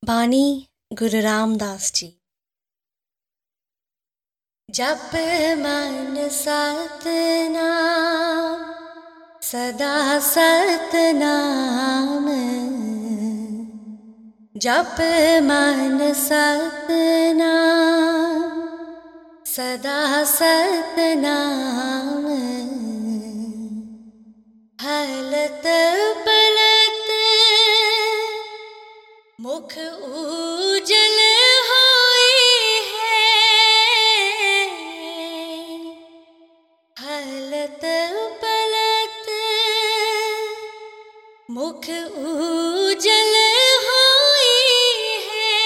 बानी गुरु रामदास जी। जप मन सतनाम सदा सतनाम, जप मन सतनाम सदा सतनाम। हलत पलत मुख उजल होए है, हलत पलत मुख उजल होए है।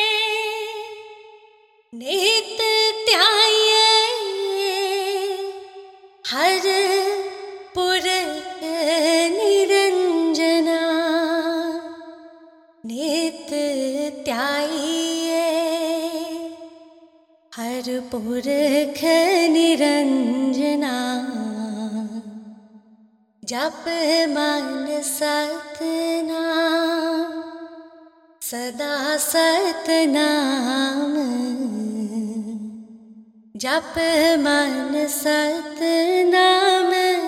नेत त्याये हर पुरख निरंजना, नेत त्याये हर पुरख निरंजना। जप मन सतनाम सदा सतनाम, जप मन सतनाम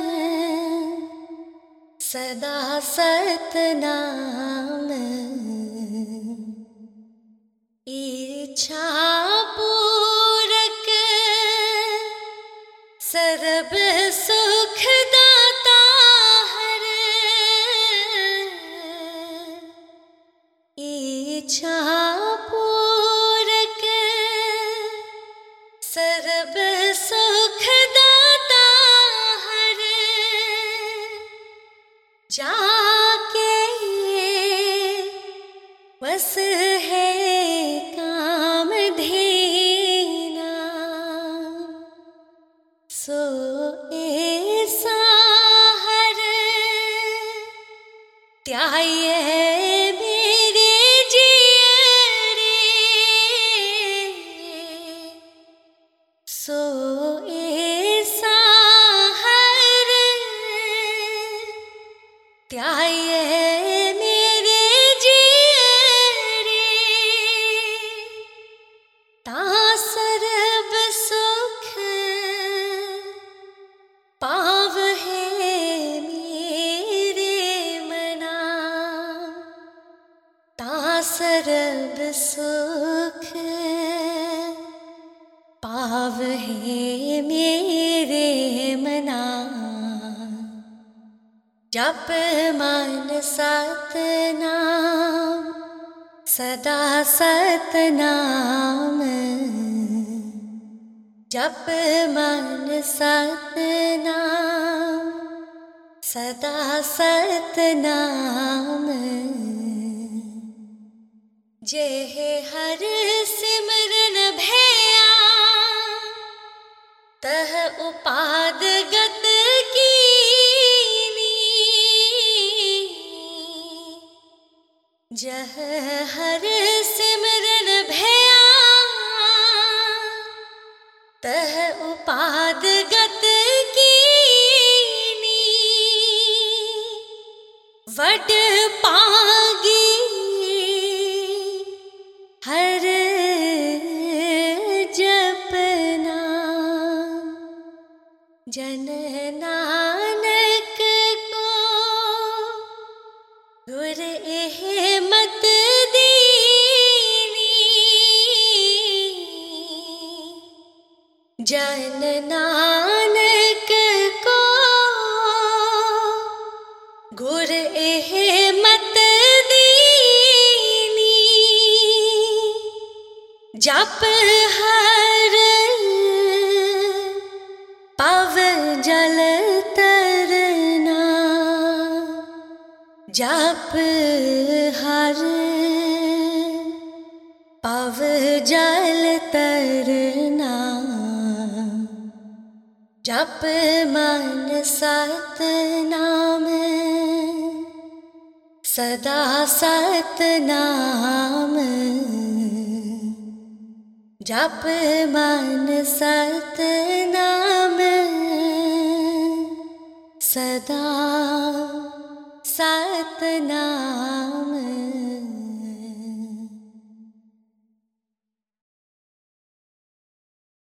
सदा सतनाम। इच्छा पूरक सर्ब सुख दाता हर, इच्छा पूरक सर्ब सुख दाता हर। जाके बस है काम धीना, सो ऐसा हर त्याये मेरे जियरे, सो ऐसा हर त्याये मेरे जियरे। ता सर्ब सुख पाव है मेरे मना, ता सर्ब सुख पाव है मेरे मना। जप मन सतनाम सदा सतनाम, जप मन सतनाम सदा सतनाम। जेह हर सिमरन भैया तह उपाद गत कीनी, जह हर सिमरन भैया तह उपाद गत कीनी। वड पागी हर जपना, जन नानक को गुर एह मत दीनी। जन नानक को गुर एह मत दीनी। जप हर पव जल तरना, जप हर पव जल तरना। जप मन सतनाम सदा सतनाम, जप मन सतनाम सदा सतनाम।